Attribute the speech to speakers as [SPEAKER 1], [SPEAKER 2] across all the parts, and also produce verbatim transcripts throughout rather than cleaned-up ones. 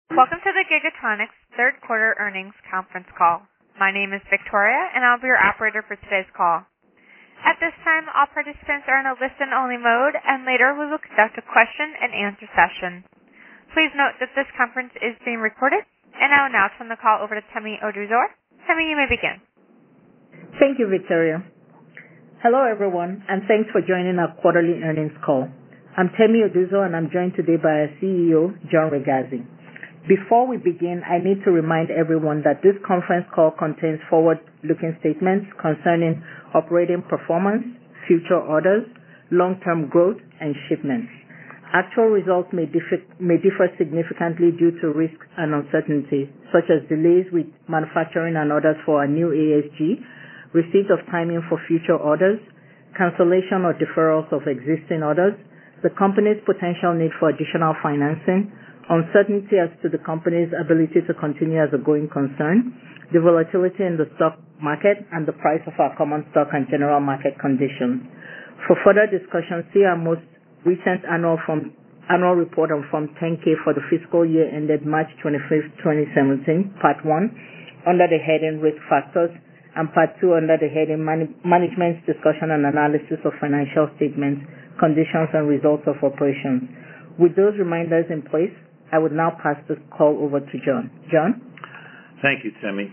[SPEAKER 1] Welcome to the Gigatronics third quarter earnings conference call. My name is Victoria, and I'll be your operator for today's call. At this time, all participants are in a listen-only mode, and later we will conduct a question-and-answer session. Please note that this conference is being recorded, and I will now turn the call over to Temi Oduzor. Temi, you may begin.
[SPEAKER 2] Thank you, Victoria. Hello, everyone, and thanks for joining our quarterly earnings call. I'm Temi Oduzor, and I'm joined today by our C E O, John Regazzi. Before we begin, I need to remind everyone that this conference call contains forward-looking statements concerning operating performance, future orders, long-term growth, and shipments. Actual results may differ, may differ significantly due to risks and uncertainty, such as delays with manufacturing and orders for our new A S G, receipt of timing for future orders, cancellation or deferrals of existing orders, the company's potential need for additional financing, uncertainty as to the company's ability to continue as a going concern, the volatility in the stock market, and the price of our common stock and general market conditions. For further discussion, see our most recent annual, form, annual report on Form ten K for the fiscal year ended March twenty-fifth, twenty seventeen, Part one, under the heading Risk Factors, and Part two under the heading Man- Management's Discussion and Analysis of Financial Statements, Conditions, and Results of Operations. With those reminders in place, I would now pass the call over to John. John?
[SPEAKER 3] Thank you, Temi.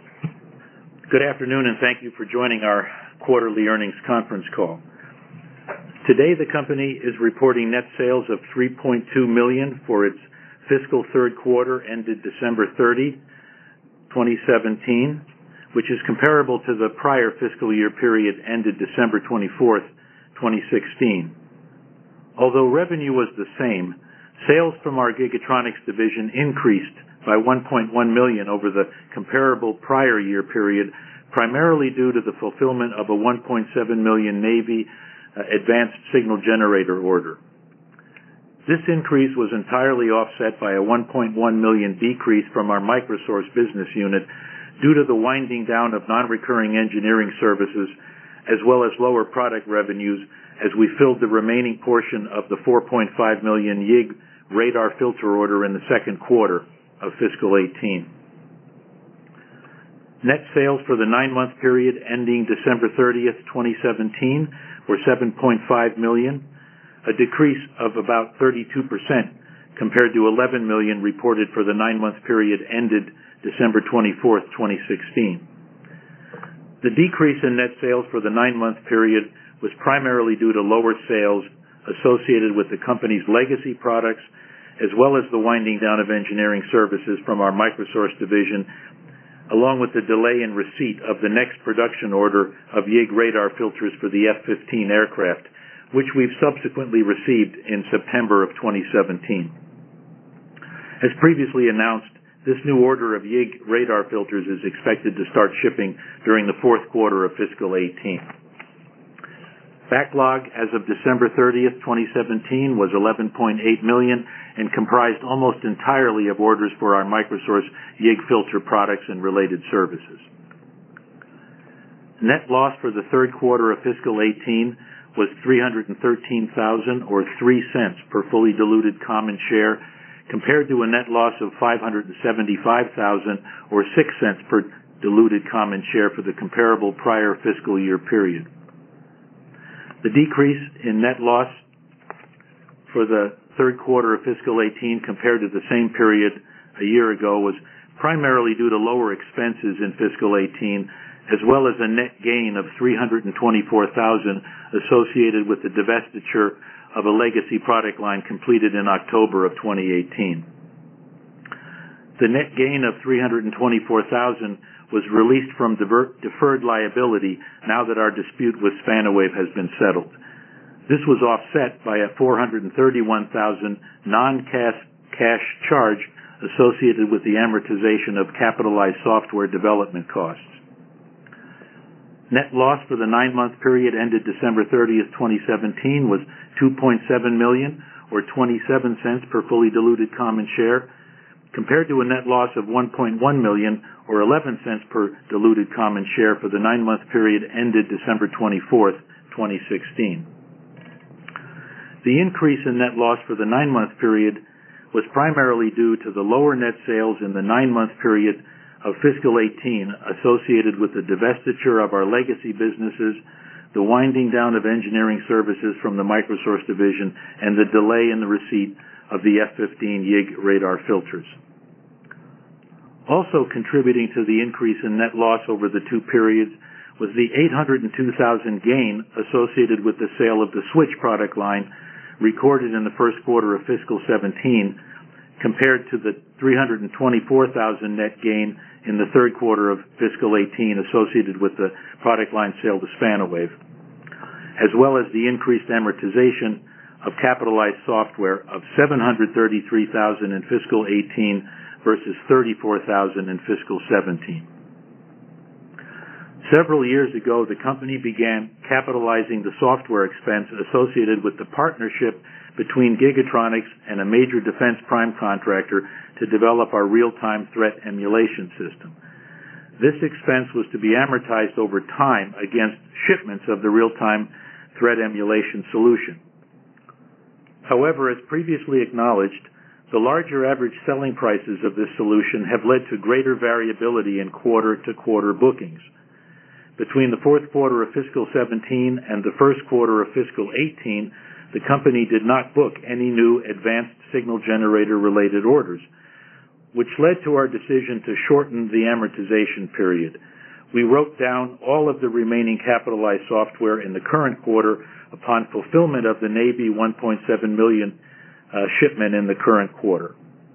[SPEAKER 3] Good afternoon, and thank you for joining our quarterly earnings conference call. Today, the company is reporting net sales of three point two million dollars for its fiscal third quarter ended December thirtieth, twenty seventeen, which is comparable to the prior fiscal year period ended December twenty-fourth, twenty sixteen. Although revenue was the same, sales from our Gigatronics division increased by one point one million dollars over the comparable prior year period, primarily due to the fulfillment of a one point seven million dollars Navy uh, advanced signal generator order. This increase was entirely offset by a one point one million dollars decrease from our Microsource business unit due to the winding down of non-recurring engineering services, as well as lower product revenues as we filled the remaining portion of the four point five million dollars Y I G radar filter order in the second quarter of fiscal eighteen. Net sales for the nine-month period ending December thirtieth, twenty seventeen were seven point five million dollars, a decrease of about thirty-two percent compared to eleven million dollars reported for the nine-month period ended December twenty-fourth, twenty sixteen. The decrease in net sales for the nine-month period was primarily due to lower sales associated with the company's legacy products, as well as the winding down of engineering services from our Microsource division, along with the delay in receipt of the next production order of Y I G radar filters for the F fifteen aircraft, which we've subsequently received in September of twenty seventeen. As previously announced, this new order of Y I G radar filters is expected to start shipping during the fourth quarter of fiscal eighteen. Backlog as of December thirtieth, twenty seventeen was eleven point eight million dollars and comprised almost entirely of orders for our Microsource Y I G filter products and related services. Net loss for the third quarter of fiscal eighteen was three hundred thirteen thousand dollars or three cents per fully diluted common share, compared to a net loss of five hundred seventy-five thousand dollars or six cents per diluted common share for the comparable prior fiscal year period. The decrease in net loss for the third quarter of fiscal eighteen compared to the same period a year ago was primarily due to lower expenses in fiscal eighteen, as well as a net gain of three hundred twenty-four thousand dollars associated with the divestiture of a legacy product line completed in October of twenty eighteen. The net gain of three hundred twenty-four thousand dollars was released from deferred liability now that our dispute with Spanawave has been settled. This was offset by a four hundred thirty-one thousand dollars non-cash cash charge associated with the amortization of capitalized software development costs. Net loss for the nine-month period ended December thirtieth, twenty seventeen was two point seven million dollars or twenty-seven cents per fully diluted common share, compared to a net loss of one point one million dollars or eleven cents per diluted common share for the nine-month period ended December twenty-fourth, twenty sixteen. The increase in net loss for the nine-month period was primarily due to the lower net sales in the nine-month period of fiscal eighteen associated with the divestiture of our legacy businesses, the winding down of engineering services from the Microsource division, and the delay in the receipt of the F fifteen Y I G radar filters. Also contributing to the increase in net loss over the two periods was the eight hundred two thousand dollars gain associated with the sale of the Switch product line recorded in the first quarter of fiscal seventeen, compared to the three hundred twenty-four thousand dollars net gain in the third quarter of fiscal eighteen associated with the product line sale to Spanawave, as well as the increased amortization of capitalized software of seven hundred thirty-three thousand dollars in fiscal eighteen versus thirty-four thousand dollars in fiscal seventeen. Several years ago, the company began capitalizing the software expense associated with the partnership between Gigatronics and a major defense prime contractor to develop our real-time threat emulation system. This expense was to be amortized over time against shipments of the real-time threat emulation solution. However, as previously acknowledged, the larger average selling prices of this solution have led to greater variability in quarter-to-quarter bookings. Between the fourth quarter of fiscal seventeen and the first quarter of fiscal eighteen, the company did not book any new advanced signal generator related orders, which led to our decision to shorten the amortization period. We wrote down all of the remaining capitalized software in the current quarter upon fulfillment of the Navy one point seven million uh, shipment in the current quarter.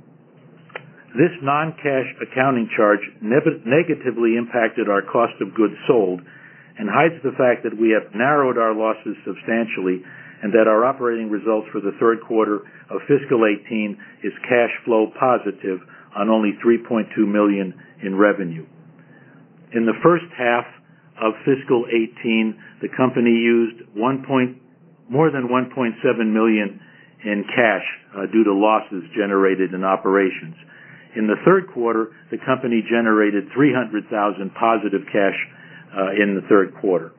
[SPEAKER 3] This non-cash accounting charge ne- negatively impacted our cost of goods sold and hides the fact that we have narrowed our losses substantially and that our operating results for the third quarter of fiscal eighteen is cash flow positive on only three point two million dollars in revenue. In the first half of fiscal eighteen, the company used one point, more than one point seven million dollars in cash uh, due to losses generated in operations. In the third quarter, the company generated three hundred thousand dollars positive cash uh, in the third quarter.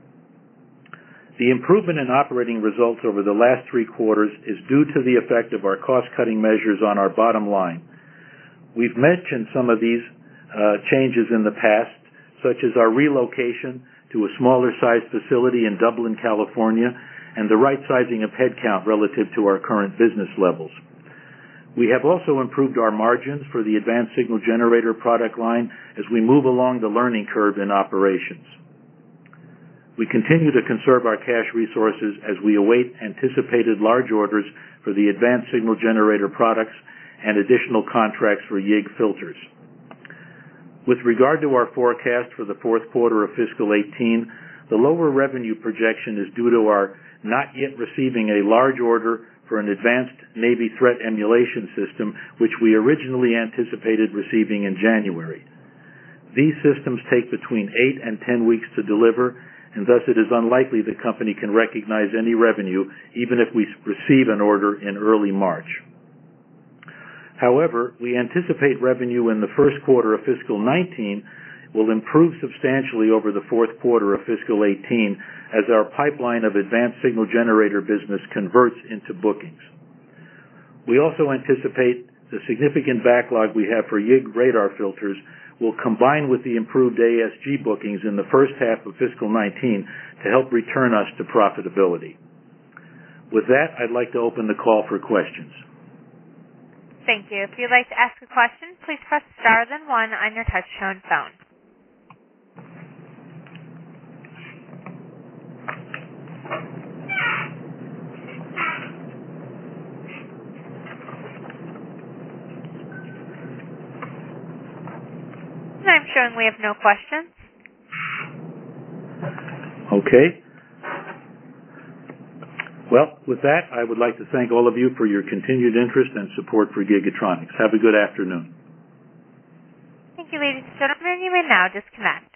[SPEAKER 3] The improvement in operating results over the last three quarters is due to the effect of our cost-cutting measures on our bottom line. We've mentioned some of these uh, changes in the past, such as our relocation to a smaller-sized facility in Dublin, California, and the right-sizing of headcount relative to our current business levels. We have also improved our margins for the advanced signal generator product line as we move along the learning curve in operations. We continue to conserve our cash resources as we await anticipated large orders for the advanced signal generator products and additional contracts for Y I G filters. With regard to our forecast for the fourth quarter of fiscal eighteen, the lower revenue projection is due to our not yet receiving a large order for an advanced Navy threat emulation system, which we originally anticipated receiving in January. These systems take between eight and ten weeks to deliver, and thus it is unlikely the company can recognize any revenue even if we receive an order in early March. However, we anticipate revenue in the first quarter of fiscal nineteen will improve substantially over the fourth quarter of fiscal eighteen as our pipeline of advanced signal generator business converts into bookings. We also anticipate the significant backlog we have for Y I G radar filters will combine with the improved A S G bookings in the first half of fiscal nineteen to help return us to profitability. With that, I'd like to open the call for questions.
[SPEAKER 1] Thank you. If you'd like to ask a question, please press star then one on your touch-tone phone. And I'm showing we have no questions.
[SPEAKER 3] Okay. Well, with that, I would like to thank all of you for your continued interest and support for Gigatronics. Have a good afternoon.
[SPEAKER 1] Thank you, ladies and gentlemen. You may now disconnect.